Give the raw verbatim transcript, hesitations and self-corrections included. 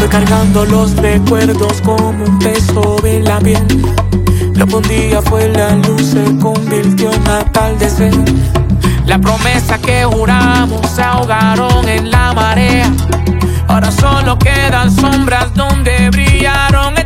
Cargando los recuerdos como un peso en la piel. Lo que un día fue la luz se convirtió en atardecer. La promesa que juramos se ahogaron en la marea. Ahora solo quedan sombras donde brillaron.